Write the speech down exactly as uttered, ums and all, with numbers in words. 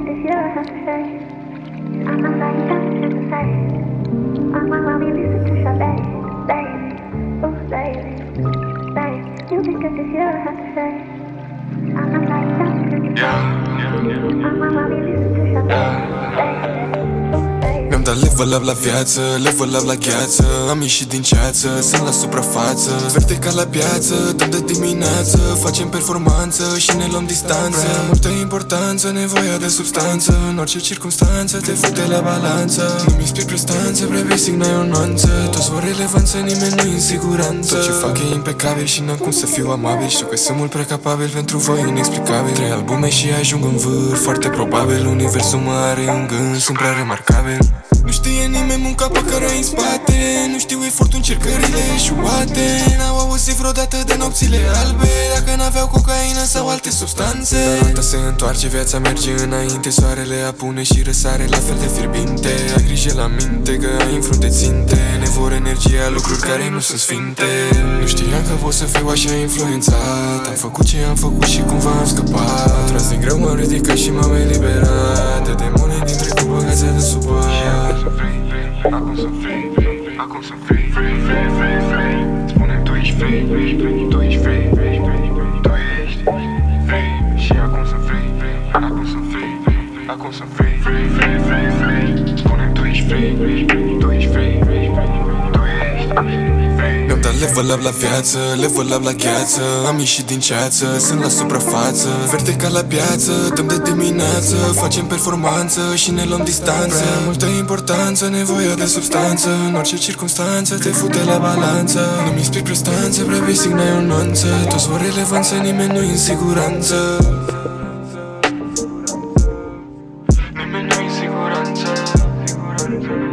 this you don't have to say. I'm not like you don't have to say. I'm my mommy, listen to your baby, baby, oh baby, baby. You think of this you don't have to say. I'm not like you don't have to say. I'm my mommy, listen to your baby, baby. Mi-am dat level up la viață, level up la gheață. Am ieșit din ceață, sunt la suprafață. Verde ca la piață, dăm de dimineață. Facem performanță și ne luăm distanță. Prea multă importanță, nevoia de substanță. În orice circunstanță te fute la balanță. Nu-mi inspir prestanță, prea basic, n-ai o nuanță. Toți vor relevanță, nimeni nu-i în siguranță. Tot ce fac e impecabil și n-am cum să fiu amabil. Știu că sunt mult prea capabil, pentru voi inexplicabil. Trei albume și ajung în vârf, foarte probabil. Universul mă are în gând, sunt prea remarcabil. Nu știe nimeni munca pe care ai în spate. Nu știu efortul, încercările eșuate. N-au auzit vreodată de nopțile albe, dacă n-aveau cocaină sau alte substanțe. Dar se întoarce, viața merge înainte. Soarele apune și răsare la fel de fierbinte. Ai grijă la minte că ai în frunte ținte. Ne vor energia, lucruri care nu sunt sfinte. Nu știam că pot să fiu așa influențat. Am făcut ce am făcut și cumva am scăpat. Am tras din greu, m-am ridicat și m-am eliberat de demoni din trecut băgați de sub bani. Acum sunt free, acum sunt free, free, free, free, free. Spune-mi tu ești free, tu ești free, tu ești free. Și acum sunt free, acum sunt free, acum sunt free, free, free, free, free. Spune-mi tu ești free, tu ești free, tu ești free. Mi-am dat level up la viață, level up la gheață. Am ieșit din ceață, sunt la suprafață. Verde ca la piață, dăm de dimineață. Facem performanță și ne luăm distanță. Prea multă importanță, nevoia de substanță. În orice circunstanță te fute la balanță. Nu-mi inspir prestanță, prea basic, n-ai o nuanță. Toți vor relevanță, nimeni nu-i în siguranță. Nimeni nu-i în siguranță.